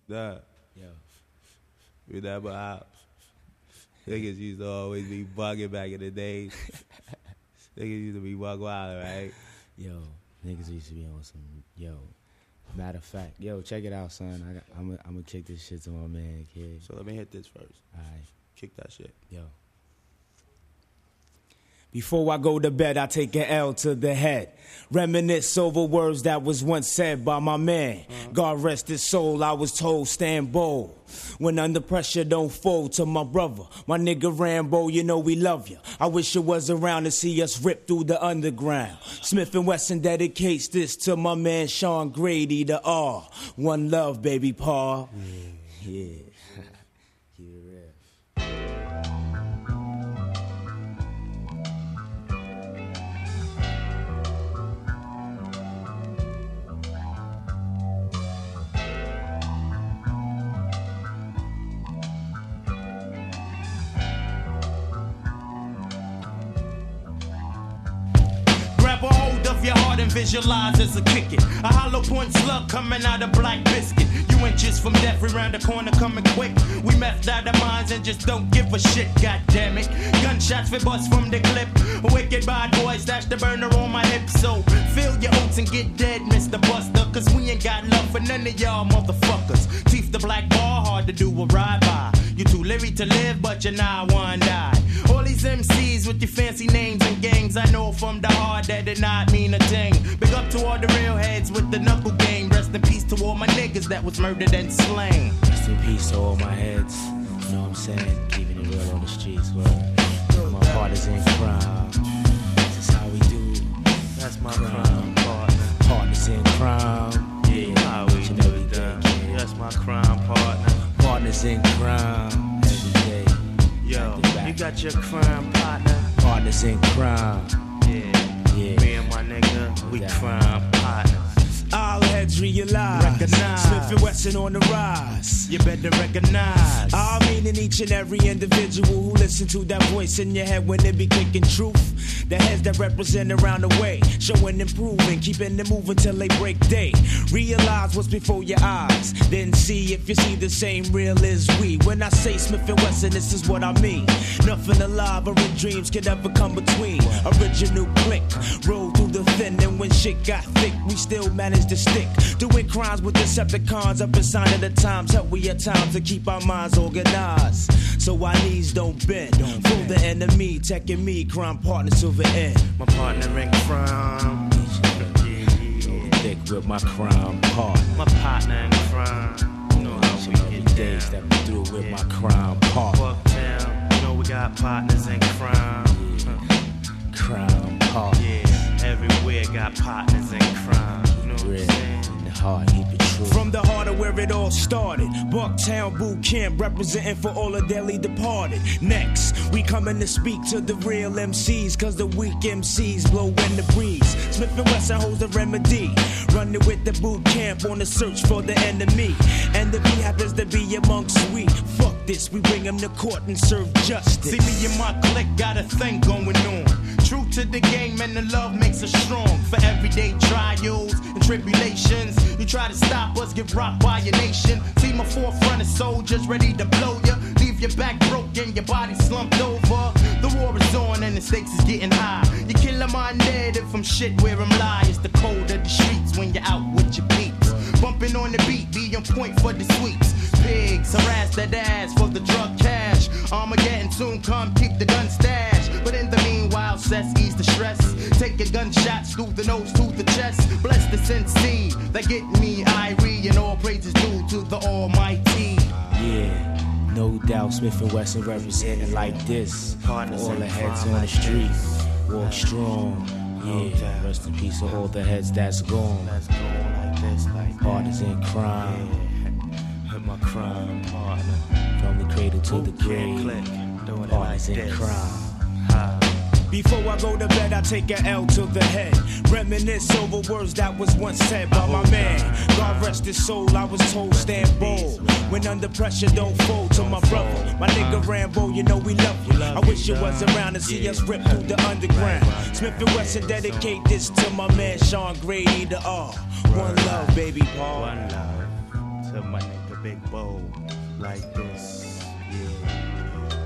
Nah. Yo. Remember how niggas used to always be bugging back in the days? Niggas used to be bug wild, right? Yo, niggas used to be on some, yo. Matter of fact, yo, check it out, son. I'm gonna kick this shit to my man, kid. So let me hit this first. All right. Kick that shit. Yo. Before I go to bed, I take an L to the head. Reminisce over words that was once said by my man. God rest his soul, I was told stand bold. When under pressure, don't fold. To my brother, my nigga Rambo, you know we love you. I wish you was around to see us rip through the underground. Smith & Wesson dedicates this to my man Sean Grady, the R. One love, baby Paul. Yeah. Your heart and visualize as a kick it. A hollow point slug coming out of black biscuit. You inches from death, round the corner coming quick. We methed out our minds and just don't give a shit, god damn it. Gunshots for bust from the clip. Wicked bad boys, dash the burner on my hip. So fill your oats and get dead, Mr. Buster. Cause we ain't got love for none of y'all motherfuckers. Teeth the black bar, hard to do a ride by. You too leery to live, but you're not one die. All these MCs with your fancy names and gangs, I know from the heart that did not mean a thing. Big up to all the real heads with the knuckle game. Rest in peace to all my niggas that was murdered and slain. Rest in peace to all my heads. You know what I'm saying? Keeping it real on the streets. Word. My partners in crime. This is how we do. That's my crime partner. Partners in crime. Yeah, how we do it. That's my crime partner. Partners in crime. Every day. Yo, you got your crime partner. Partners in crime. Yeah. Me and my nigga, we crime partners. All heads realize, recognize. Smith & Wesson on the rise. You better recognize. I mean in each and every individual who listen to that voice in your head when they be kicking truth. The heads that represent around the way, showing improving, keeping it moving till they break day. Realize what's before your eyes, then see if you see the same real as we. When I say Smith & Wesson, this is what I mean. Nothing alive or in dreams can ever come between. Original click, roll through the thin, and when shit got thick, we still managed to stick. Doing crimes with Decepticons up inside of the times. Help we at times to keep our minds organized, so our knees don't bend. Fool the enemy, taking me, crime partner Silver End. My partner in crime. Thick with my crime partner. My partner in crime. You know how we get days down. that we through with my crime partner. Bucktown, you know we got partners in crime. Crime partner. Yeah, everywhere got partners in crime. You know what I'm saying? In the heart, keep it true. From the heart of where it all started, Bucktown Boot Camp representing for all the dearly departed. Next, we coming to speak to the real MCs, cause the weak MCs blow in the breeze. Smith & Wesson holds the remedy, running with the boot camp on the search for the enemy. And the B happens to be amongst we. Fuck this, we bring him to court and serve justice. See me and my clique got a thing going on. True to the game and the love makes us strong. For everyday trials and tribulations, you try to stop us, get rocked by your nation. See my forefront of soldiers ready to blow ya. Leave your back broken, your body slumped over. The war is on and the stakes is getting high. You killing my narrative from shit where I'm lie. It's the cold of the streets when you're out with your peeps. Bumping on the beat, be on point for the sweeps. Pigs harass that ass for the drug cash. Armageddon soon come, keep the gun stash. But in the meanwhile, cess ease the stress. Take your gunshots through the nose to the chest. Bless the sensei that get me irie, and all praises due to the Almighty. Yeah, no doubt Smith & Wesson representing like this. Partners all the in heads crime on the like street, this. walk strong. Yeah, rest in peace to all the heads that's gone. Let's go like this, like that. Partners in crime. Yeah. With my crime partner. From the cradle to the Boot camp grave. click, doing it Partners like in this. crime. Before I go to bed, I take an L to the head. Reminisce over words that was once said by my man. God rest his soul, I was told stand bold. When under pressure, don't fold. To my brother, my nigga Rambo, you know we love you. I wish you was around to see us rip through the underground. Smith & Wesson dedicate this to my man Sean Grady, the R. One love, baby Paul. One love to my nigga big bowl like this. Yeah.